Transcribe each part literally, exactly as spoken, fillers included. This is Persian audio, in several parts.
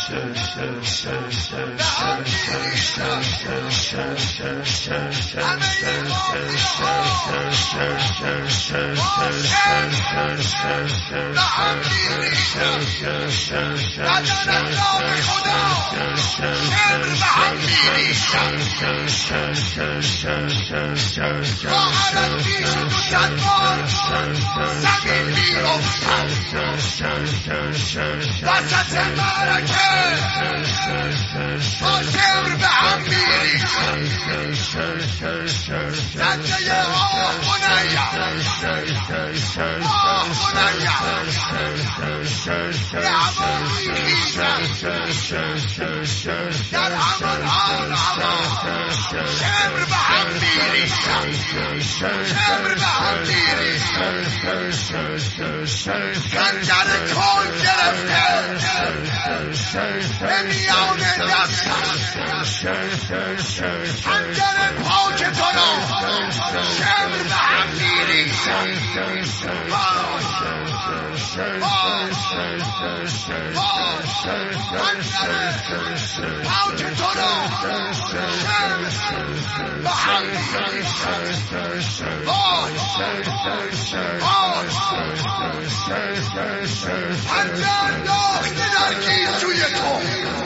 وسط معرکه با شمر به هم میری زنده آه بنیم آه بنیم به همان میخیزم در همان حال هوا شمر به هم میری شمر به هم میری خنجر کن گرفته به میان دستم خنجر پاک تو رو شمر به هم میری پاک تو رو شمر به هم میری پنجه انداخته در گیسوی تو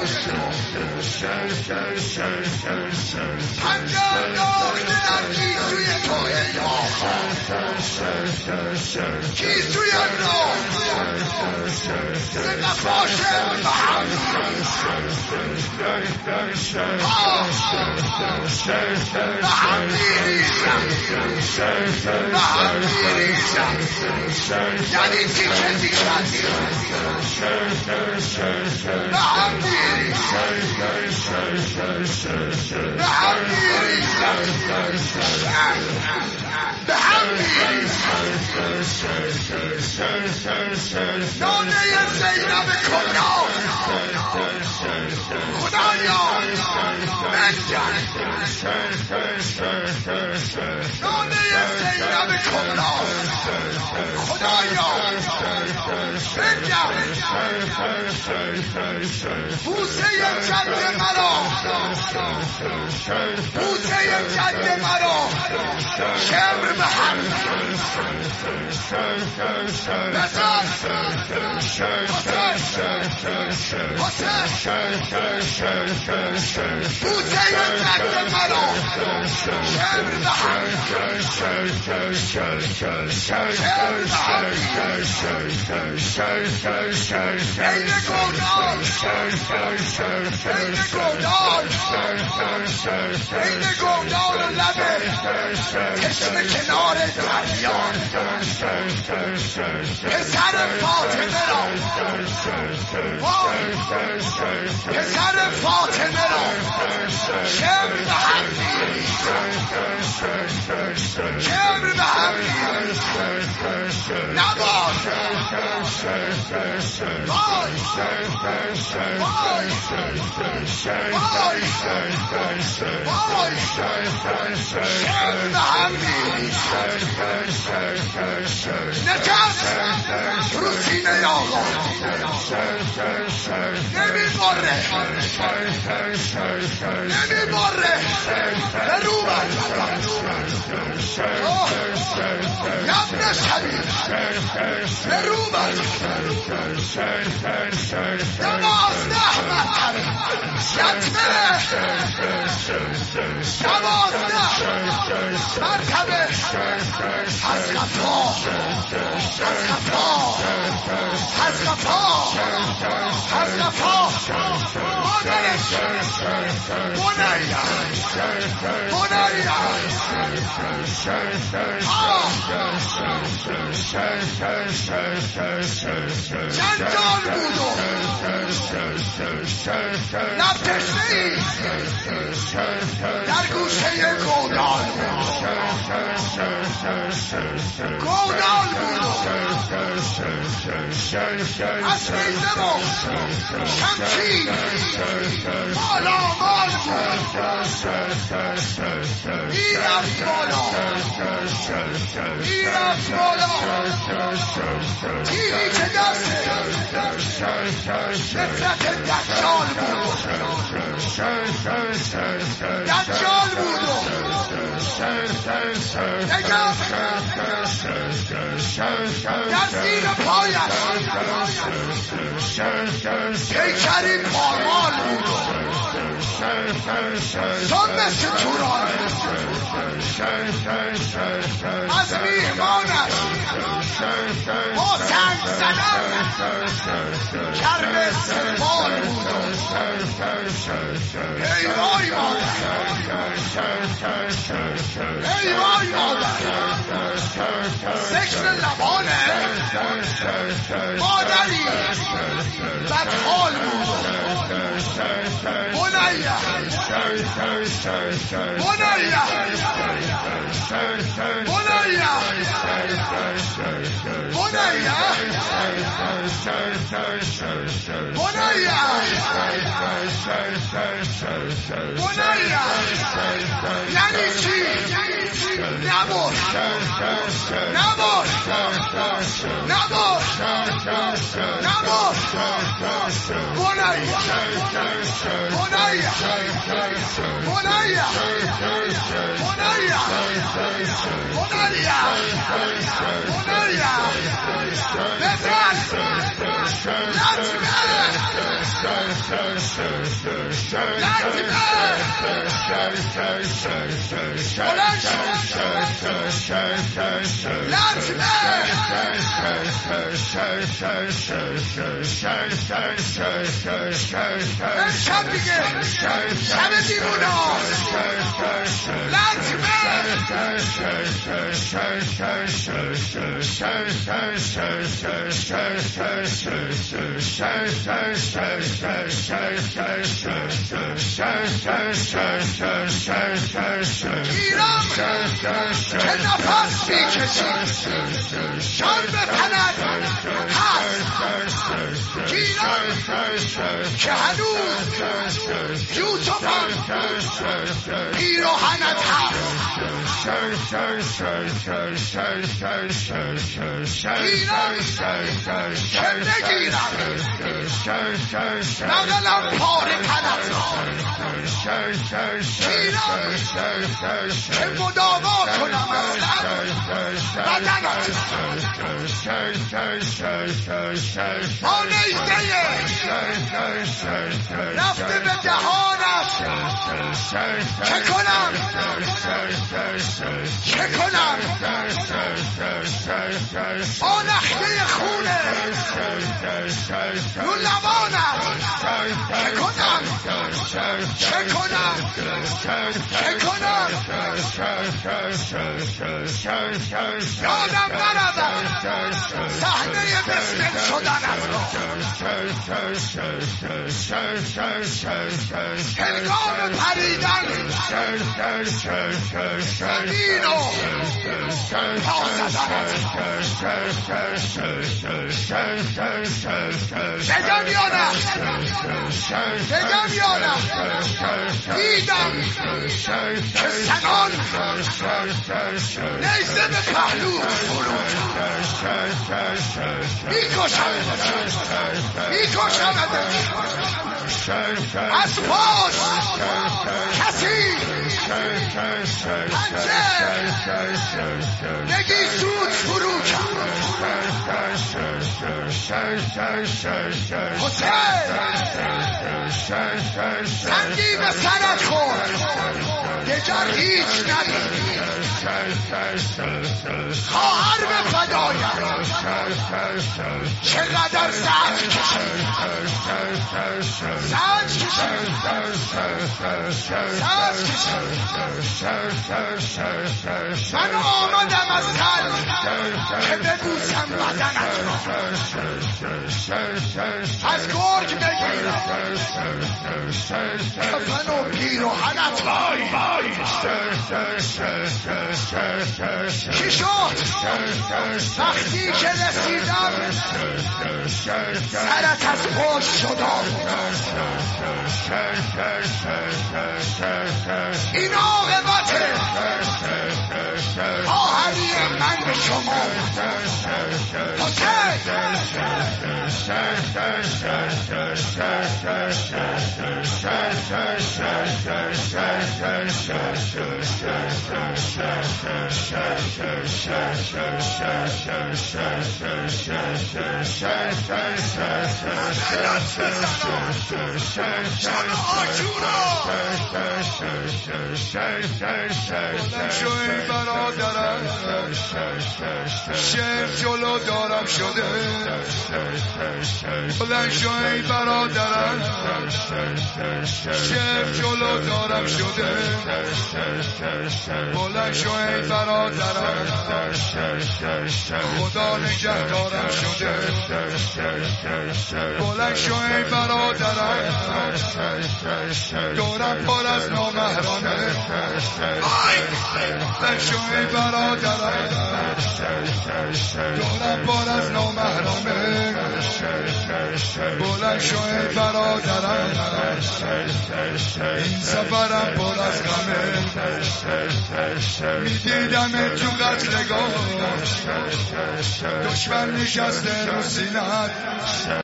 پنجه انداخته در گیسوی تو ای آقا گیسویم رو زنده باشه به هم به هم میریزم به هم میریزم یعنی تیکه تیکه به هم میریزم به هم میریزم به هم میریزم نانه زینب کبرا خدایا منجر نانه زینب کبرا خدایا منجر بوسه جد مرا بوسه جد مرا شمر به هم بزن بوسه جد مرا شمر به هم این گودال این گودال این گودال لبه چشم کنار دریا پسر فاطمه را پسر فاطمه را شمر به هم میری شمر به هم میری نباش وای وای وای وای شمر به هم میری نجست رو سینه آقا نمی باره نمی باره به رو بر یبن شبیر به رو بر دوازده مرتبه دوازده مرتبه از غفا از غفا از غفا از غفا مادرش بنیا بنیا جنجال بود و لب تشنه‌ای در گوشه گودال گودال بود از نیزه و شمشیر بالا مال بود میرفت بالا میرفت بالا تیری که دست نفرت دجال بود دجال بود نگاه در زیر پایش پیکری پارمال بود سن مثل توران از میهمانش با سنگ زدن کرم استقبال بود ای وای مادر ای وای مادر ذکر لبانه مادری بدحال بود بنیه بنیه بنیه بنیه بنیه یعنی چی؟ نبود نبود نبود نبود بنیه بنیه بنیه بنیه بنیه بنیه بزن لطمه شب دیگه شب دیوونه ها لطمه ایران که نفس میکشید جان به تنت هست ایران که هنوز یوسفان پیراهنت هست ایران که نگیرد نقلم پاره تنت را ایران که مداوا کنم بدنت با نیزه رفته به دهانش چه کنم چه کنم با نخله خونه رو لبانش چه کنم چه کنم چه کنم یادم نرود صحنه بسمل شدنت را هنگام پریدن زمین و پا زدنت بگم یا نه بگم یا نه دیدم که سنان نیزه به پهلو فرود میکشمت میکشمت از پاس کسی پنجه نگی زود فرو کرد حسین سنگی به سرت خورد دگر هیچ ندید خواهر به فدایم چقدر زنج کشید زنج من آمدم از قلب که ببوسم بدنت را، از گرگ بگیرم کفن و پیراهنت را. چی شد وقتی که رسیدم سرت از پشت شدم؟ این عاقبت خواهری من به شما. شوی برادرم شعر جلو دارم شده، بلند شوی برادرم شعر جلو دارم شده، بلند شوی برادرم خدا نگهدارم شده، بلند شوی برادرم دورم پر از نامحرمه، بلند شوی برادرم دورم پر از نامحرمه، بلند شوی برادرم این سفرم پر از غمه، میدیدم تو قتلگاه دشمن نشسته رو سینه‌ات.